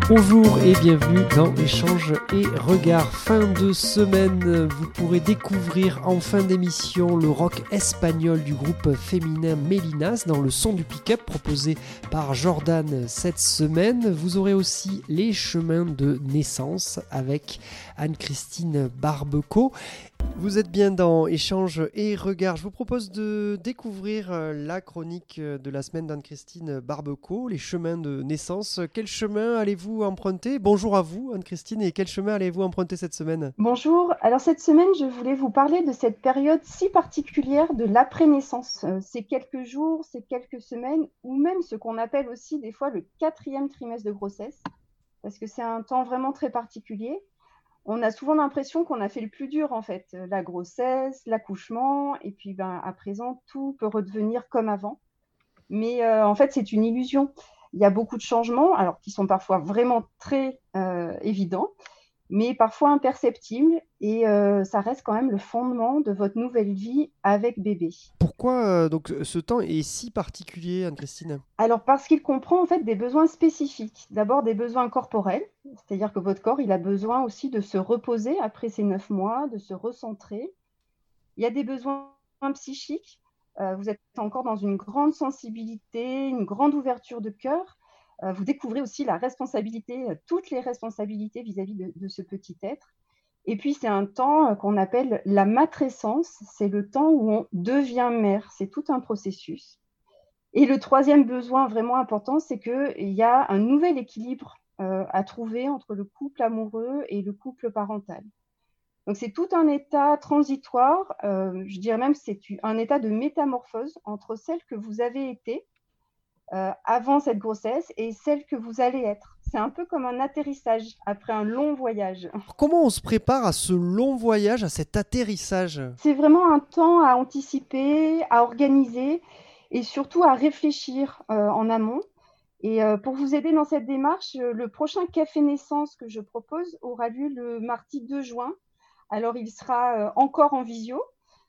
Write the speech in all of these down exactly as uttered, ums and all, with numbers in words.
Bonjour et bienvenue dans Échanges et Regards. Fin de semaine, vous pourrez découvrir en fin d'émission le rock espagnol du groupe féminin Mélinas dans le son du pick-up proposé par Jordan cette semaine. Vous aurez aussi les chemins de naissance avec Anne-Christine Barbeco. Vous êtes bien dans Échanges et Regards. Je vous propose de découvrir la chronique de la semaine d'Anne-Christine Barbeco, les chemins de naissance. Quel chemin allez-vous emprunter ? Bonjour à vous Anne-Christine, et quel chemin allez-vous emprunter cette semaine ? Bonjour, alors cette semaine je voulais vous parler de cette période si particulière de l'après-naissance. Euh, Ces quelques jours, ces quelques semaines, ou même ce qu'on appelle aussi des fois le quatrième trimestre de grossesse, parce que c'est un temps vraiment très particulier. On a souvent l'impression qu'on a fait le plus dur en fait, euh, la grossesse, l'accouchement, et puis ben, à présent tout peut redevenir comme avant. Mais euh, en fait c'est une illusion. Il y a beaucoup de changements, alors qui sont parfois vraiment très euh, évidents, mais parfois imperceptibles, et euh, ça reste quand même le fondement de votre nouvelle vie avec bébé. Pourquoi euh, donc ce temps est si particulier, Anne-Christine ? Alors parce qu'il comprend en fait des besoins spécifiques. D'abord des besoins corporels, c'est-à-dire que votre corps il a besoin aussi de se reposer après ces neuf mois, de se recentrer. Il y a des besoins psychiques. Euh, vous êtes encore dans une grande sensibilité, une grande ouverture de cœur. Euh, vous découvrez aussi la responsabilité, euh, toutes les responsabilités vis-à-vis de, de ce petit être. Et puis, c'est un temps euh, qu'on appelle la matrescence. C'est le temps où on devient mère. C'est tout un processus. Et le troisième besoin vraiment important, c'est qu'il y a un nouvel équilibre euh, à trouver entre le couple amoureux et le couple parental. Donc, c'est tout un état transitoire. Euh, je dirais même que c'est un état de métamorphose entre celle que vous avez été euh, avant cette grossesse et celle que vous allez être. C'est un peu comme un atterrissage après un long voyage. Comment on se prépare à ce long voyage, à cet atterrissage ? C'est vraiment un temps à anticiper, à organiser et surtout à réfléchir euh, en amont. Et euh, pour vous aider dans cette démarche, euh, le prochain café naissance que je propose aura lieu le mardi deux juin. Alors, il sera euh, encore en visio.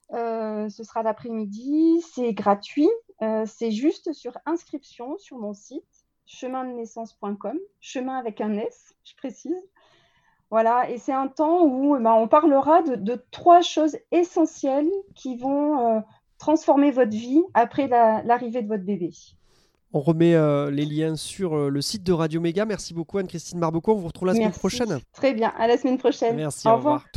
Euh, ce sera l'après-midi. C'est gratuit. Euh, c'est juste sur inscription sur mon site chemin de naissance point com. Chemin avec un S, je précise. Voilà. Et c'est un temps où eh ben, on parlera de, de trois choses essentielles qui vont euh, transformer votre vie après la, l'arrivée de votre bébé. On remet euh, les liens sur euh, le site de Radio Méga. Merci beaucoup Anne-Christine Barbeco. On vous retrouve la semaine Merci. prochaine. Très bien. À la semaine prochaine. Merci, Au au revoir. revoir.